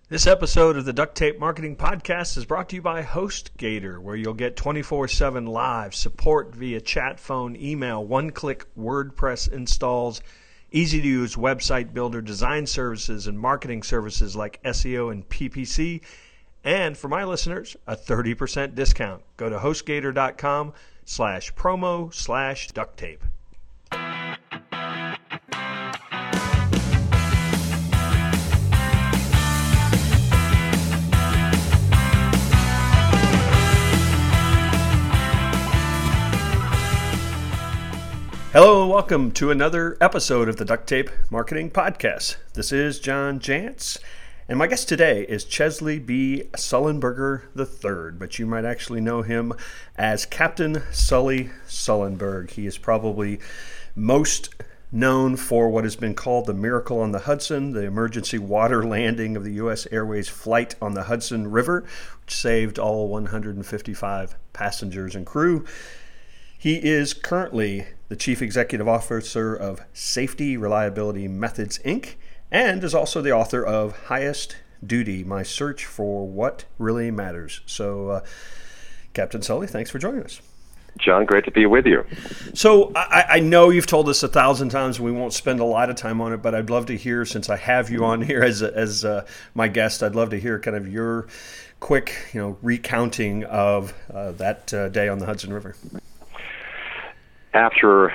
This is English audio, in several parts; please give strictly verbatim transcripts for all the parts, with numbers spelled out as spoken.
This episode of the Duct Tape Marketing Podcast is brought to you by HostGator, where you'll get twenty-four seven live support via chat, phone, email, one-click WordPress installs, easy-to-use website builder design services, and marketing services like S E O and P P C. And for my listeners, a thirty percent discount. Go to HostGator.com slash promo slash duct tape. Hello and welcome to another episode of the Duct Tape Marketing Podcast. This is John Jantsch, and my guest today is Chesley B. Sullenberger the third, but you might actually know him as Captain Sully Sullenberg. He is probably most known for what has been called the Miracle on the Hudson, the emergency water landing of the U S Airways flight on the Hudson River, which saved all one hundred fifty-five passengers and crew. He is currently the Chief Executive Officer of Safety Reliability Methods, Incorporated, and is also the author of Highest Duty, My Search for What Really Matters. So, uh, Captain Sully, thanks for joining us. John, great to be with you. So, I, I know you've told us a thousand times, and we won't spend a lot of time on it, but I'd love to hear, since I have you on here as, as uh, my guest, I'd love to hear kind of your quick, you know, recounting of uh, that uh, day on the Hudson River. After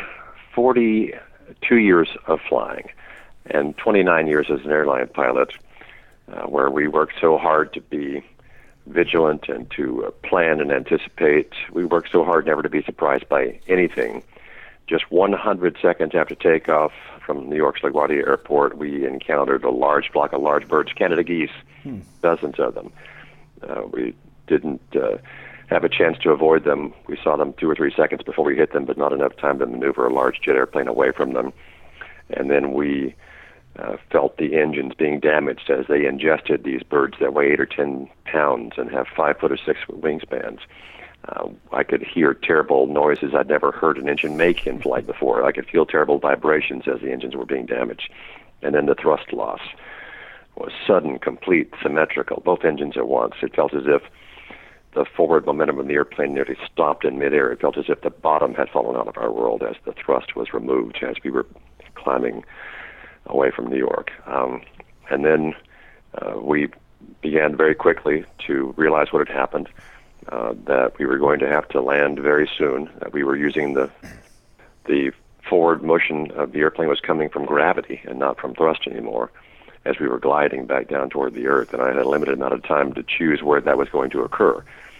forty-two years of flying and twenty-nine years as an airline pilot, uh, where we worked so hard to be vigilant and to uh, plan and anticipate, we worked so hard never to be surprised by anything. Just one hundred seconds after takeoff from New York's LaGuardia Airport, we encountered a large flock of large birds, Canada geese, hmm. dozens of them. Uh, we didn't uh, have a chance to avoid them. We saw them two or three seconds before we hit them, but not enough time to maneuver a large jet airplane away from them. And then we uh, felt the engines being damaged as they ingested these birds that weigh eight or ten pounds and have five foot or six wingspans. Uh, I could hear terrible noises I'd never heard an engine make in flight before. I could feel terrible vibrations as the engines were being damaged. And then the thrust loss was sudden, complete, symmetrical, both engines at once. It felt as if the forward momentum of the airplane nearly stopped in midair. It felt as if the bottom had fallen out of our world as the thrust was removed as we were climbing away from New York. Um, and then uh, we began very quickly to realize what had happened, uh, that we were going to have to land very soon, that we were using the the forward motion of the airplane was coming from gravity and not from thrust anymore, as we were gliding back down toward the earth, and I had a limited amount of time to choose where that was going to occur.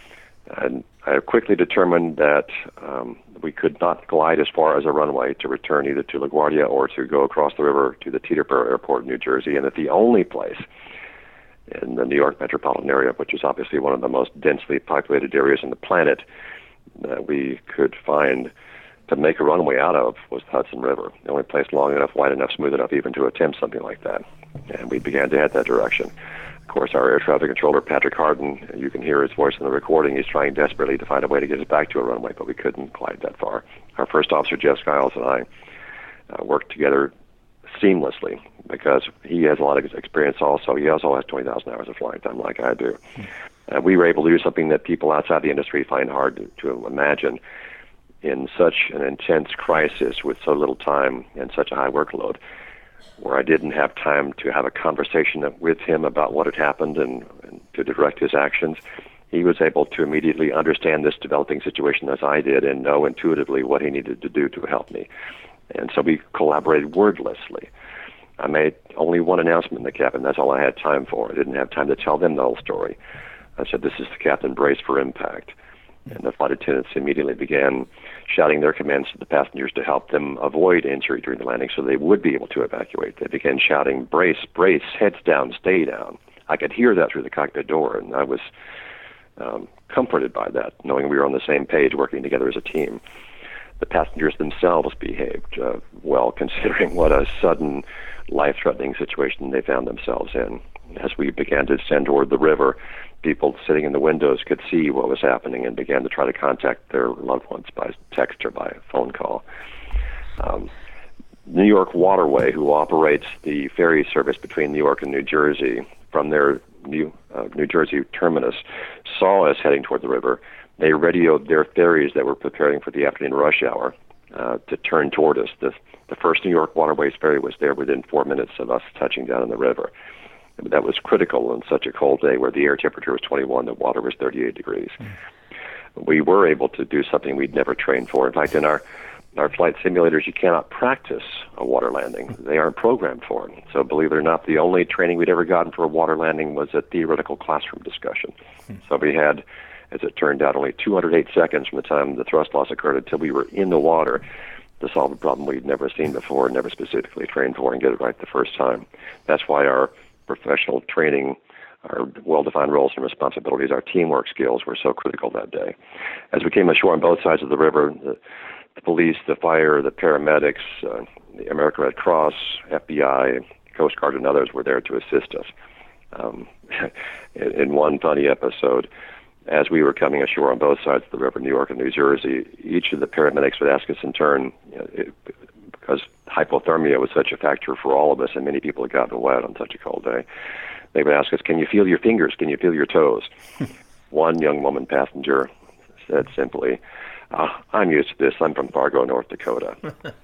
And I quickly determined that um, we could not glide as far as a runway to return either to LaGuardia or to go across the river to the Teterboro Airport in New Jersey, and that the only place in the New York metropolitan area, which is obviously one of the most densely populated areas on the planet, that we could find to make a runway out of was the Hudson River, the only place long enough, wide enough, smooth enough even to attempt something like that. And we began to head that direction. Of course, our air traffic controller, Patrick Harden, you can hear his voice in the recording. He's trying desperately to find a way to get us back to a runway, but we couldn't glide that far. Our first officer, Jeff Skiles, and I uh, worked together seamlessly because he has a lot of experience also. He also has twenty thousand hours of flying time like I do. Uh, we were able to do something that people outside the industry find hard to, to imagine in such an intense crisis with so little time and such a high workload, where I didn't have time to have a conversation with him about what had happened and, and to direct his actions. He was able to immediately understand this developing situation as I did and know intuitively what he needed to do to help me. And so we collaborated wordlessly. I made only one announcement in the cabin. That's all I had time for. I didn't have time to tell them the whole story. I said, "This is the captain, brace for impact." And the flight attendants immediately began shouting their commands to the passengers to help them avoid injury during the landing so they would be able to evacuate. They began shouting, "Brace, brace, heads down, stay down." I could hear that through the cockpit door, and I was um, comforted by that, knowing we were on the same page, working together as a team. The passengers themselves behaved uh, well, considering what a sudden, life-threatening situation they found themselves in. As we began to descend toward the river, people sitting in the windows could see what was happening and began to try to contact their loved ones by text or by phone call. Um, New York Waterway, who operates the ferry service between New York and New Jersey, from their New uh, New Jersey terminus saw us heading toward the river. They radioed their ferries that were preparing for the afternoon rush hour uh, to turn toward us. The, the first New York Waterways ferry was there within four minutes of us touching down in the river. And that was critical on such a cold day where the air temperature was twenty-one, the water was thirty-eight degrees. Mm. We were able to do something we'd never trained for. In fact, in our our flight simulators, you cannot practice a water landing. They aren't programmed for it. So believe it or not, the only training we'd ever gotten for a water landing was a theoretical classroom discussion. Hmm. So we had, as it turned out, only two hundred eight seconds from the time the thrust loss occurred until we were in the water to solve a problem we'd never seen before, never specifically trained for, and get it right the first time. That's why our professional training, our well-defined roles and responsibilities, our teamwork skills were so critical that day. As we came ashore on both sides of the river, the The police, the fire, the paramedics, uh, the American Red Cross, F B I, Coast Guard, and others were there to assist us. Um, in, in one funny episode, as we were coming ashore on both sides of the river, New York and New Jersey, each of the paramedics would ask us in turn, you know, it, because hypothermia was such a factor for all of us, and many people had gotten wet on such a cold day, they would ask us, "Can you feel your fingers? Can you feel your toes?" One young woman passenger said simply, Uh, "I'm used to this. I'm from Fargo, North Dakota."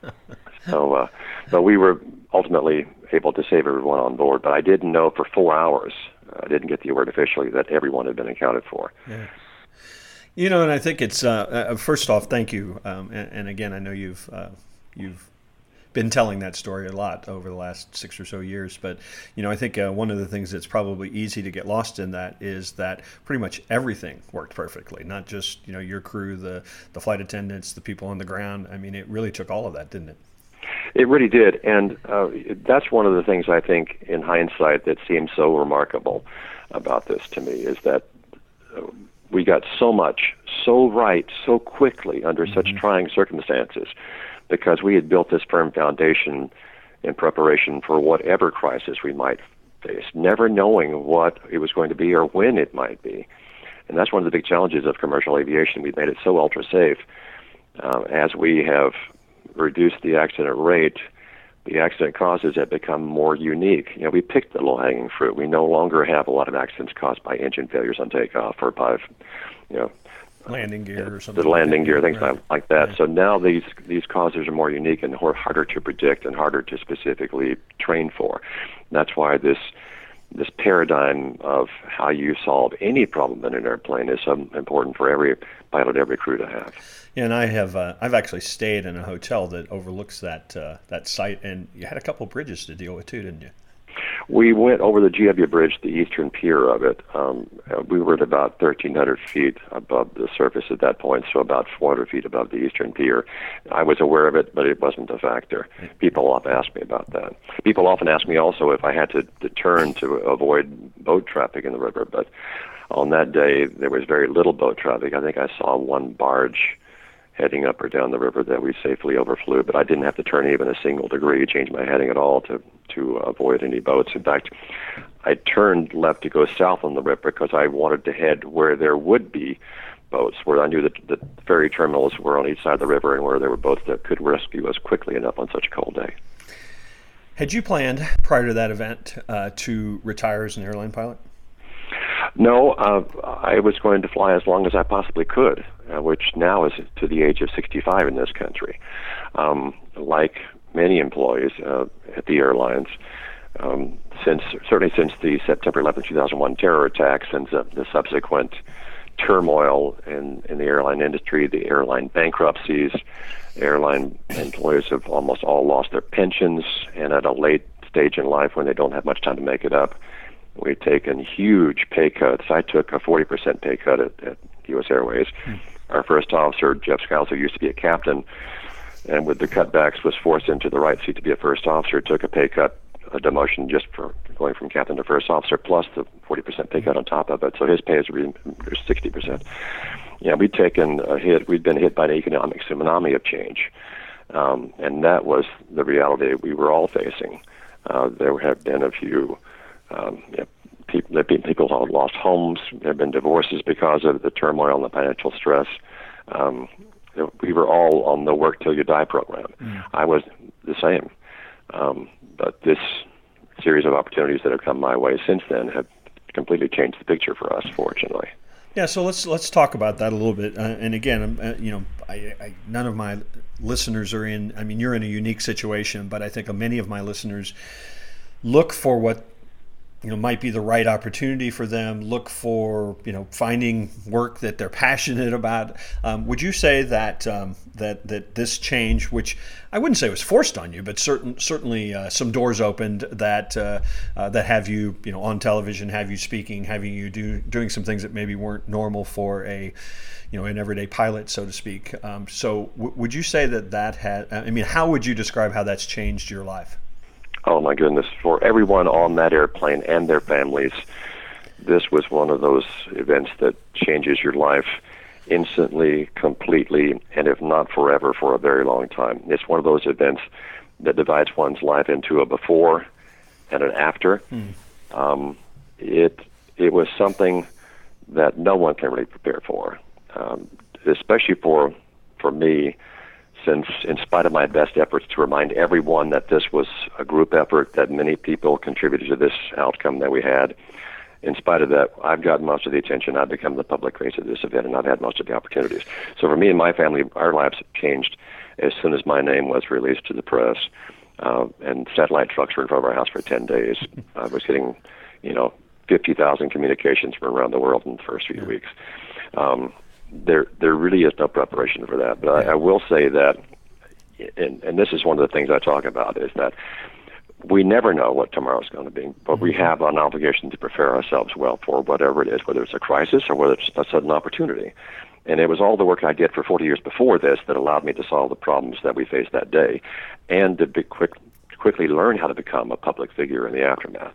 so, uh, but we were ultimately able to save everyone on board. But I didn't know for four hours. I didn't get the word officially that everyone had been accounted for. Yeah. You know, and I think it's uh, uh, first off, thank you. Um, and, and again, I know you've uh, you've been telling that story a lot over the last six or so years. But, you know, I think uh, one of the things that's probably easy to get lost in that is that pretty much everything worked perfectly, not just, you know, your crew, the, the flight attendants, the people on the ground. I mean, it really took all of that, didn't it? It really did. And uh, that's one of the things I think in hindsight that seems so remarkable about this to me is that uh, we got so much, so right, so quickly under mm-hmm. such trying circumstances, because we had built this firm foundation in preparation for whatever crisis we might face, never knowing what it was going to be or when it might be. And that's one of the big challenges of commercial aviation. We've made it so ultra-safe. Uh, as we have reduced the accident rate, the accident causes have become more unique. You know, we picked the low-hanging fruit. We no longer have a lot of accidents caused by engine failures on takeoff or by, you know, landing gear or something. The landing gear, things right. like that. Right. So now these these causes are more unique and harder to predict and harder to specifically train for. And that's why this this paradigm of how you solve any problem in an airplane is so important for every pilot, every crew to have. Yeah, and I have uh, I've actually stayed in a hotel that overlooks that uh, that site, and you had a couple of bridges to deal with too, didn't you? We went over the G W Bridge, the eastern pier of it. Um, we were at about thirteen hundred feet above the surface at that point, so about four hundred feet above the eastern pier. I was aware of it, but it wasn't a factor. People often ask me about that. People often ask me also if I had to, to turn to avoid boat traffic in the river, but on that day there was very little boat traffic. I think I saw one barge heading up or down the river that we safely overflew, but I didn't have to turn even a single degree, change my heading at all to, to avoid any boats. In fact, I turned left to go south on the river because I wanted to head where there would be boats, where I knew that the ferry terminals were on each side of the river and where there were boats that could rescue us quickly enough on such a cold day. Had you planned prior to that event uh, to retire as an airline pilot? No, uh, I was going to fly as long as I possibly could, uh, which now is to the age of sixty-five in this country. Um, like many employees uh, at the airlines, um, since certainly since the September eleventh, two thousand one terror attacks and the, the subsequent turmoil in, in the airline industry, the airline bankruptcies, airline employees have almost all lost their pensions, and at a late stage in life when they don't have much time to make it up, we've taken huge pay cuts. I took a forty percent pay cut at, at U S Airways. Hmm. Our first officer, Jeff Skiles, who used to be a captain, and with the cutbacks was forced into the right seat to be a first officer, took a pay cut, a demotion just for going from captain to first officer, plus the forty percent pay cut on top of it. So his pay is sixty percent. Yeah, we'd taken a hit. We'd been hit by an economic tsunami of change. Um, and that was the reality we were all facing. Uh, there have been a few Um, yeah, people, there have been people who have lost homes. There have been divorces because of the turmoil and the financial stress. Um, we were all on the work till you die program. Mm. I was the same. Um, but this series of opportunities that have come my way since then have completely changed the picture for us, fortunately. Yeah, so let's let's talk about that a little bit. Uh, and again, uh, you know, I, I, none of my listeners are in. I mean, you're in a unique situation, but I think many of my listeners look for what you know might be the right opportunity for them. Look for you know finding work that they're passionate about. Um, would you say that um, that that this change, which I wouldn't say was forced on you, but certain certainly uh, some doors opened that uh, uh, that have you you know on television, have you speaking, having you do doing some things that maybe weren't normal for a you know an everyday pilot, so to speak. Um, so w- would you say that that had? I mean, how would you describe how that's changed your life? Oh, my goodness. For everyone on that airplane and their families, this was one of those events that changes your life instantly, completely, and if not forever, for a very long time. It's one of those events that divides one's life into a before and an after. Hmm. Um, it it was something that no one can really prepare for, um, especially for for me, since in spite of my best efforts to remind everyone that this was a group effort, that many people contributed to this outcome that we had, in spite of that, I've gotten most of the attention. I've become the public face of this event, and I've had most of the opportunities. So for me and my family, our lives have changed as soon as my name was released to the press, uh, and satellite trucks were in front of our house for ten days. I was getting, you know, fifty thousand communications from around the world in the first few weeks. Um, There, there really is no preparation for that. But I, I will say that, and, and this is one of the things I talk about, is that we never know what tomorrow's going to be, but we have an obligation to prepare ourselves well for whatever it is, whether it's a crisis or whether it's a sudden opportunity. And it was all the work I did for forty years before this that allowed me to solve the problems that we faced that day, and to be quick, quickly learn how to become a public figure in the aftermath.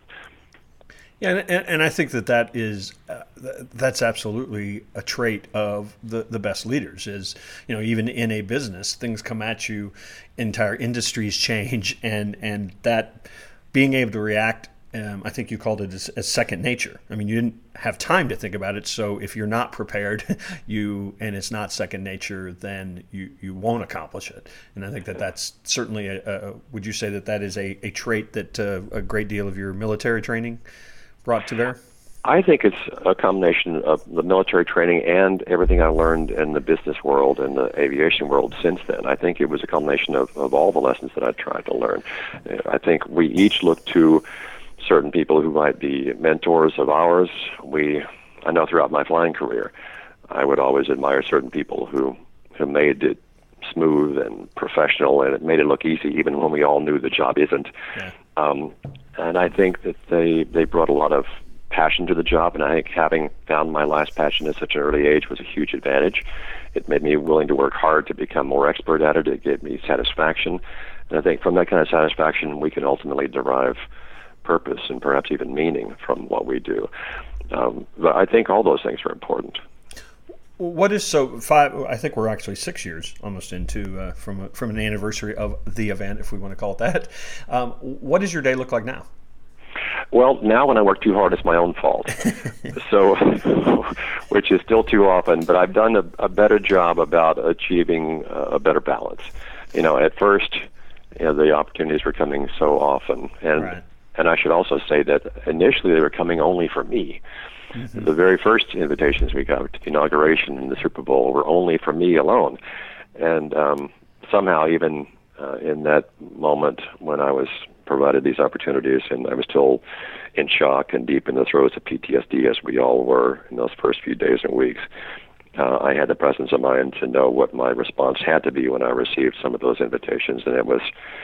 Yeah, and, and I think that that is uh, that's absolutely a trait of the, the best leaders. Is you know even in a business, things come at you, entire industries change, and and that being able to react. Um, I think you called it as, as second nature. I mean, you didn't have time to think about it. So if you're not prepared, you and it's not second nature, then you, you won't accomplish it. And I think that that's certainly a, a would you say that that is a, a trait that uh, a great deal of your military training brought to bear? I think it's a combination of the military training and everything I learned in the business world and the aviation world since then. I think it was a combination of, of all the lessons that I tried to learn. I think we each look to certain people who might be mentors of ours. We, I know throughout my flying career, I would always admire certain people who, who made it smooth and professional, and it made it look easy even when we all knew the job isn't. Yeah. Um, and I think that they, they brought a lot of passion to the job, and I think having found my last passion at such an early age was a huge advantage. It made me willing to work hard to become more expert at it. It gave me satisfaction. And I think from that kind of satisfaction, we can ultimately derive purpose and perhaps even meaning from what we do. Um, but I think all those things are important. What is so five? I think we're actually six years almost into uh, from a, from an anniversary of the event, if we want to call it that. Um, what does your day look like now? Well, now when I work too hard, it's my own fault. So, which is still too often, but I've done a, a better job about achieving uh, a better balance. You know, at first, you know, the opportunities were coming so often, and right. and I should also say that initially they were coming only for me. Mm-hmm. The very first invitations we got to the inauguration and the Super Bowl were only for me alone. And um, somehow even uh, in that moment when I was provided these opportunities and I was still in shock and deep in the throes of P T S D, as we all were in those first few days and weeks, uh, I had the presence of mind to know what my response had to be when I received some of those invitations, and it was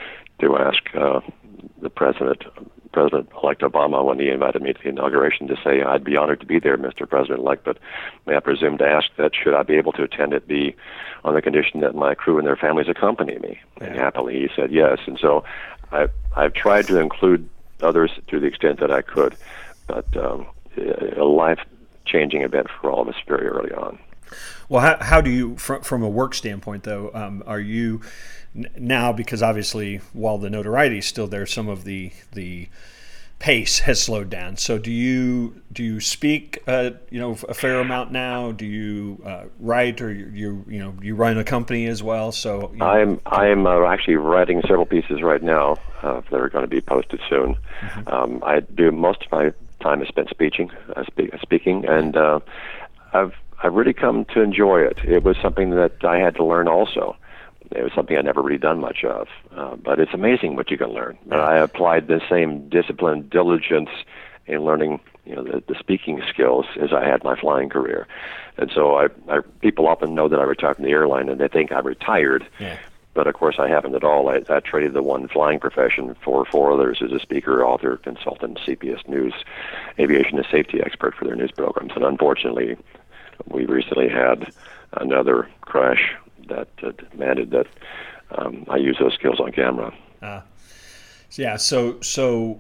to ask uh, the president, President-elect Obama, when he invited me to the inauguration, to say, I'd be honored to be there, Mister President-elect, but may I presume to ask that should I be able to attend it be on the condition that my crew and their families accompany me? Yeah. And happily he said yes. And so I, I've tried to include others to the extent that I could, but um, a life-changing event for all of us very early on. Well, how, how do you, from, from a work standpoint, though, um, are you now, because obviously while the notoriety is still there, some of the the pace has slowed down. So do you do you speak uh, you know a fair amount now? Do you uh, write, or you, you you know you run a company as well? So you know, I'm I'm uh, actually writing several pieces right now uh, that are going to be posted soon. Mm-hmm. Um, I do most of my time is spent speaking, uh, spe- speaking, and uh, I've I've really come to enjoy it. It was something that I had to learn also. It was something I'd never really done much of, uh, but it's amazing what you can learn. And I applied the same discipline, diligence in learning, you know, the, the speaking skills as I had my flying career. And so I, I people often know that I retired from the airline, and they think I retired. Yeah. But of course, I haven't at all. I, I traded the one flying profession for four others as a speaker, author, consultant, C B S News, aviation and safety expert for their news programs. And unfortunately, we recently had another crash that uh, demanded that um, I use those skills on camera. Uh, yeah. So so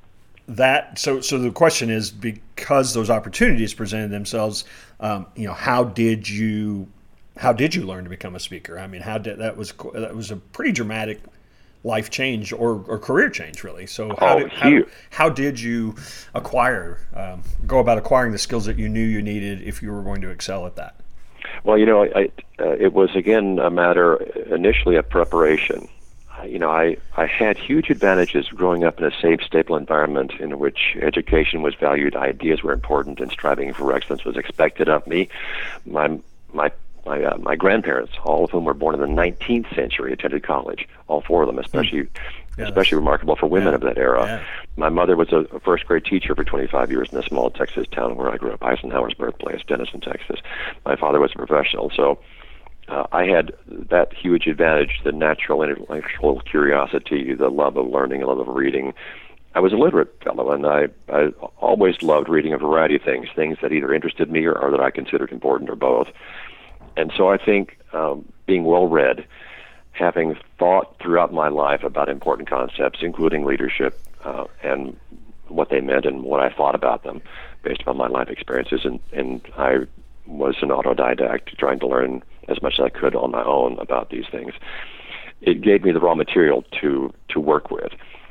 that so so the question is, because those opportunities presented themselves, um, you know, how did you how did you learn to become a speaker? I mean, how did that was that was a pretty dramatic life change or, or career change, really. So how oh, did how, how did you acquire um, go about acquiring the skills that you knew you needed if you were going to excel at that? Well, you know, I, uh, it was, again, a matter initially of preparation. I, you know, I, I had huge advantages growing up in a safe, stable environment in which education was valued, ideas were important, and striving for excellence was expected of me. My my my, uh, my grandparents, all of whom were born in the nineteenth century, attended college, all four of them, especially yeah, especially remarkable for women yeah, of that era. Yeah. My mother was a, a first-grade teacher for twenty-five years in a small Texas town where I grew up, Eisenhower's birthplace, Denison, Texas. My father was a professional, so uh, I had that huge advantage, the natural intellectual curiosity, the love of learning, the love of reading. I was a literate fellow, and I, I always loved reading a variety of things, things that either interested me or, or that I considered important, or both. And so I think um, being well-read, having thought throughout my life about important concepts, including leadership uh, and what they meant and what I thought about them based upon my life experiences, and, and I was an autodidact trying to learn as much as I could on my own about these things. It gave me the raw material to, to work with.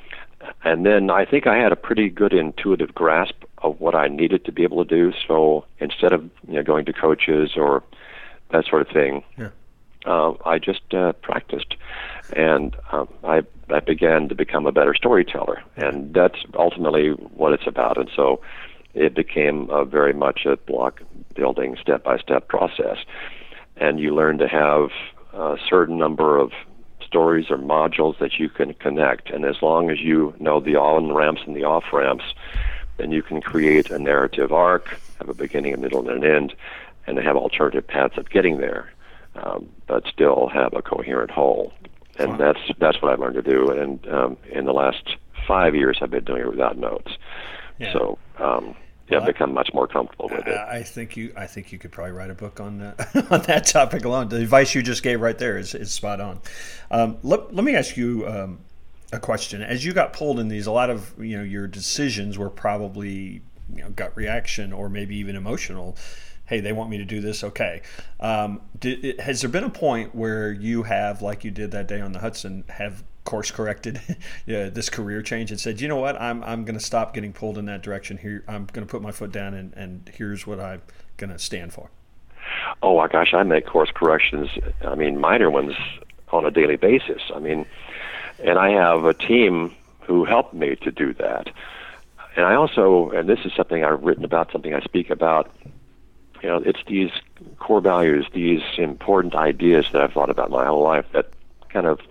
And then I think I had a pretty good intuitive grasp of what I needed to be able to do, so instead of you know, going to coaches or that sort of thing, yeah. uh, I just uh, practiced, and um, I, I began to become a better storyteller, and that's ultimately what it's about. And so it became a very much a block-building, step-by-step process, and you learn to have a certain number of stories or modules that you can connect, and as long as you know the on-ramps and the off-ramps, then you can create a narrative arc, have a beginning, a middle, and an end, and have alternative paths of getting there, um, but still have a coherent whole. And wow. that's that's what I've learned to do. And um, in the last five years, I've been doing it without notes. Yeah. So um, yeah, well, I've become much more comfortable with I, it. I think you I think you could probably write a book on uh, on that topic alone. The advice you just gave right there is, is spot on. Um, let, let me ask you um, a question. As you got pulled in these, a lot of you know your decisions were probably you know gut reaction or maybe even emotional. Hey, they want me to do this. Okay. Um, did, it, has there been a point where you have, like you did that day on the Hudson, have course corrected yeah, this career change and said, you know what, I'm I'm going to stop getting pulled in that direction here. I'm going to put my foot down and, and here's what I'm going to stand for? Oh, my gosh, I make course corrections, I mean, minor ones on a daily basis. I mean, and I have a team who helped me to do that. And I also, and this is something I've written about, something I speak about, you know, it's these core values, these important ideas that I've thought about my whole life that kind of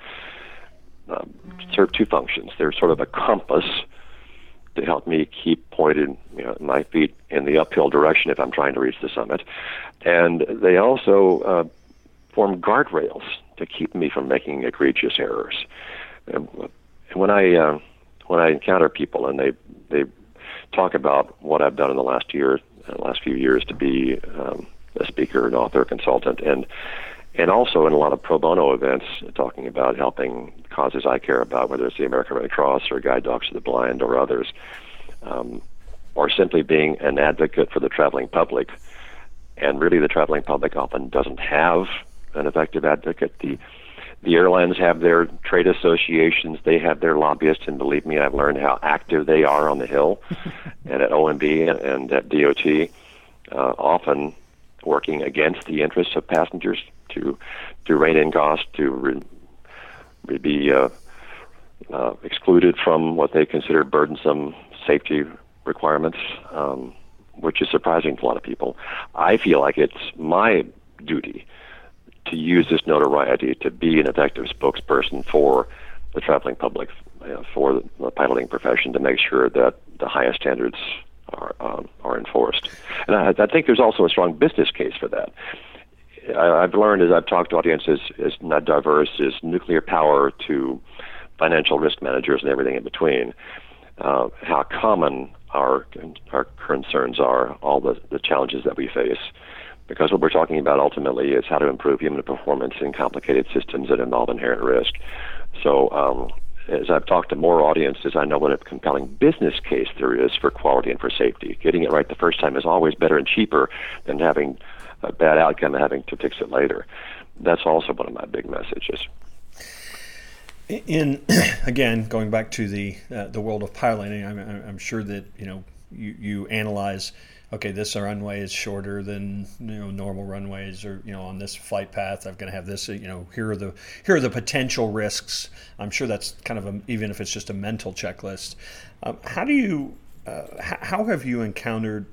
um, serve two functions. They're sort of a compass to help me keep pointed, you know, my feet in the uphill direction if I'm trying to reach the summit. And they also uh, form guardrails to keep me from making egregious errors. And when I uh, when I encounter people and they they talk about what I've done in the last year, the last few years to be um, a speaker, an author, consultant, and and also in a lot of pro bono events, talking about helping causes I care about, whether it's the American Red Cross or Guide Dogs for the Blind or others, um, or simply being an advocate for the traveling public. And really, the traveling public often doesn't have an effective advocate. The The airlines have their trade associations. They have their lobbyists, and believe me, I've learned how active they are on the Hill and at O M B and, and at D O T, uh, often working against the interests of passengers to to rein in costs, to re, re be uh, uh, excluded from what they consider burdensome safety requirements, um, which is surprising to a lot of people. I feel like it's my duty to use this notoriety to be an effective spokesperson for the traveling public, uh, for the piloting profession, to make sure that the highest standards are um, are enforced. And I, I think there's also a strong business case for that. I, I've learned as I've talked to audiences as not diverse as nuclear power to financial risk managers and everything in between, uh, how common our our concerns are, all the, the challenges that we face. Because what we're talking about ultimately is how to improve human performance in complicated systems that involve inherent risk. So um, as I've talked to more audiences, I know what a compelling business case there is for quality and for safety. Getting it right the first time is always better and cheaper than having a bad outcome and having to fix it later. That's also one of my big messages. In again, going back to the uh, the world of piloting, I'm, I'm sure that you know you, you analyze. Okay, this runway is shorter than you know normal runways, or you know on this flight path, I'm going to have this. You know, here are the here are the potential risks. I'm sure that's kind of a, even if it's just a mental checklist. Um, how do you uh, how have you encountered?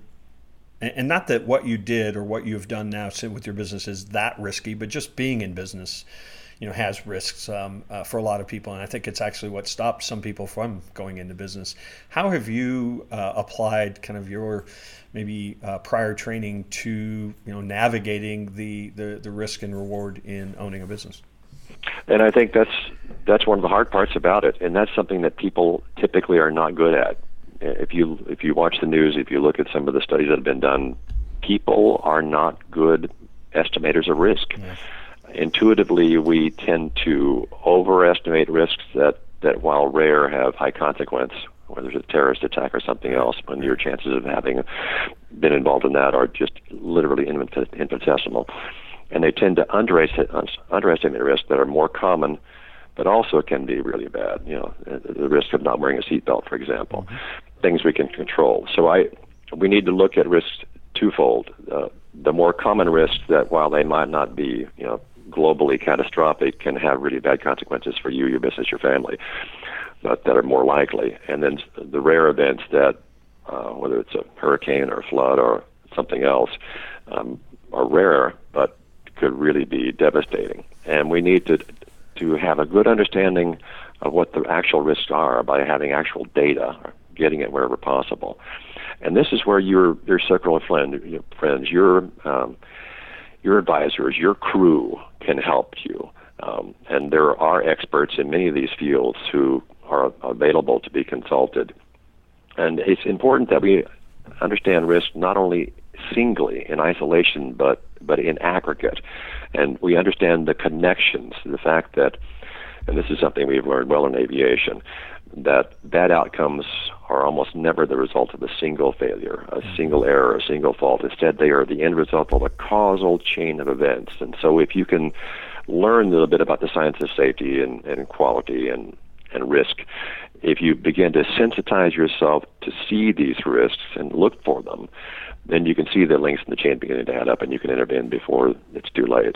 And not that what you did or what you've done now with your business is that risky, but just being in business, you know, has risks um, uh, for a lot of people. And I think it's actually what stopped some people from going into business. How have you uh, applied kind of your maybe uh, prior training to, you know, navigating the, the, the risk and reward in owning a business? And I think that's that's one of the hard parts about it. And that's something that people typically are not good at. If you if you watch the news, if you look at some of the studies that have been done, people are not good estimators of risk. Yes. Intuitively, we tend to overestimate risks that, that, while rare, have high consequence, whether it's a terrorist attack or something else, when your chances of having been involved in that are just literally infinitesimal. And they tend to underestimate, underestimate risks that are more common, but also can be really bad. You know, the risk of not wearing a seatbelt, for example, mm-hmm. things we can control. So I, we need to look at risks twofold. Uh, the more common risks that, while they might not be, you know, globally catastrophic, can have really bad consequences for you, your business, your family, but that are more likely. And then the rare events that, uh, whether it's a hurricane or a flood or something else, um, are rare, but could really be devastating. And we need to to have a good understanding of what the actual risks are by having actual data, or getting it wherever possible. And this is where your your circle of friend, your friends, your um, your advisors, your crew can help you. Um, and there are experts in many of these fields who are available to be consulted. And it's important that we understand risk not only singly, in isolation, but but in aggregate. And we understand the connections, the fact that, and this is something we've learned well in aviation, that bad outcomes are almost never the result of a single failure, a single error, a single fault. Instead, they are the end result of a causal chain of events. And so if you can learn a little bit about the science of safety and, and quality and, and risk, if you begin to sensitize yourself to see these risks and look for them, then you can see the links in the chain beginning to add up, and you can intervene before it's too late.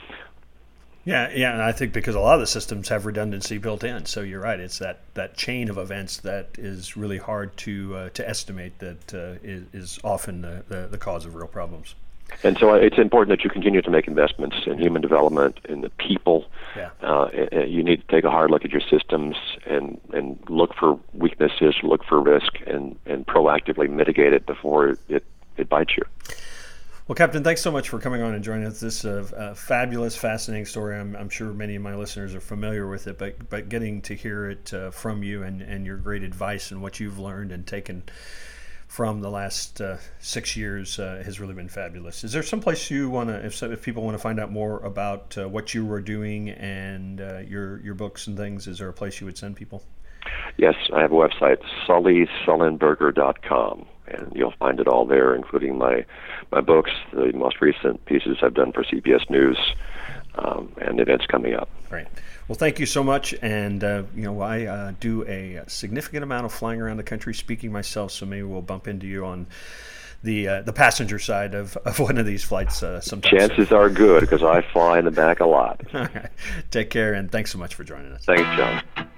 Yeah, yeah, and I think because a lot of the systems have redundancy built in, so you're right. It's that, that chain of events that is really hard to uh, to estimate that uh, is, is often the, the, the cause of real problems. And so it's important that you continue to make investments in human development, in the people. Yeah. Uh, you need to take a hard look at your systems and, and look for weaknesses, look for risk, and, and proactively mitigate it before it, it bites you. Well, Captain, thanks so much for coming on and joining us. This is a fabulous, fascinating story. I'm, I'm sure many of my listeners are familiar with it, but but getting to hear it uh, from you and, and your great advice and what you've learned and taken from the last uh, six years uh, has really been fabulous. Is there some place you want to, if, if people want to find out more about uh, what you were doing and uh, your your books and things, is there a place you would send people? Yes, I have a website, sully sullenberger dot com, and you'll find it all there, including my my books, the most recent pieces I've done for C B S News, um, and events coming up. Right. Well, thank you so much. And, uh, you know, I uh, do a significant amount of flying around the country speaking myself, so maybe we'll bump into you on the uh, the passenger side of, of one of these flights uh, sometime. Chances soon. are good because I fly in the back a lot. All right. Take care, and thanks so much for joining us. Thanks, John.